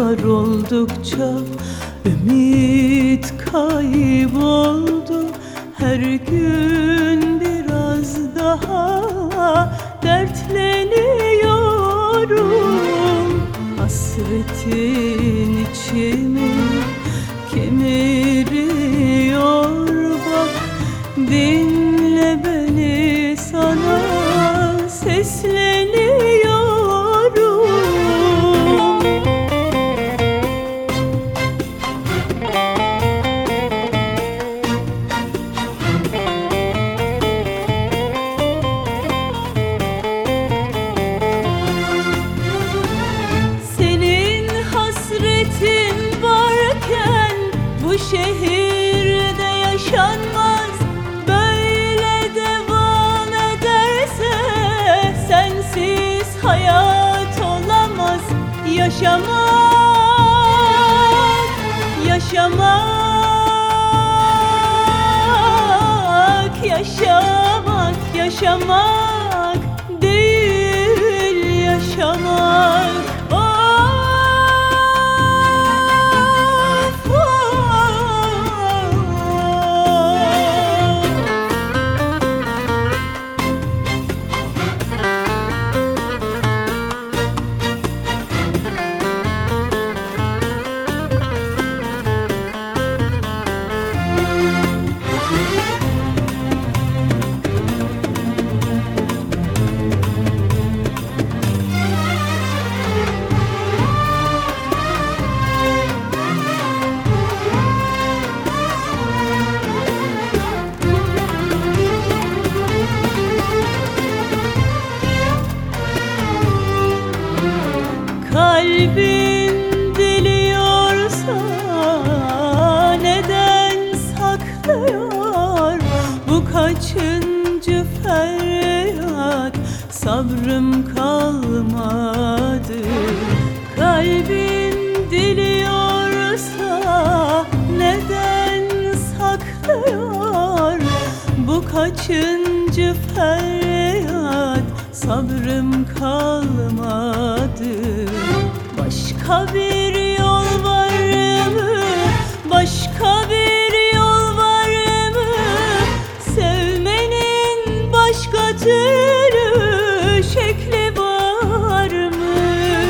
yıllar oldukça ümit kayboldu. Her gün biraz daha dertleniyorum. Hasretin içimi kemiriyor, bak dinle beni, sana sesleniyorum. Senin hasretin varken bu şehirde yaşanmaz. Böyle devam ederse sensiz hayat olamaz. Yaşamak, yaşamak, yaşamak, yaşamak değil yaşamak. Kalbin diliyorsa neden saklıyor? Bu kaçıncı feryat, sabrım kalmadı. Kalbin diliyorsa neden saklıyor? Bu kaçıncı feryat, sabrım kalmadı. Başka bir yol var mı? Başka bir yol var mı? Sevmenin başka türlü şekli var mı?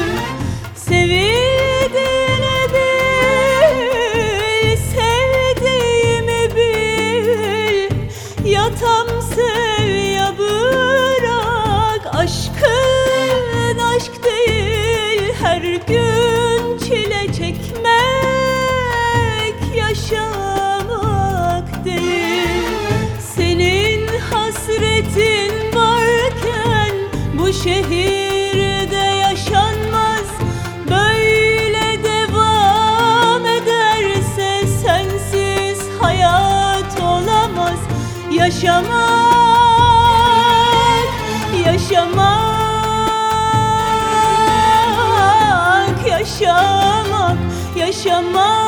Sevildiğini bil, sevdiğimi bil. Ya tam sev ya bırak. Aşkın aşk değil, her gün çile çekmek yaşamak değil. Senin hasretin varken bu şehirde yaşanmaz. Böyle devam ederse sensiz hayat olamaz. Yaşamak, yaşamak, yaşamak, yaşamak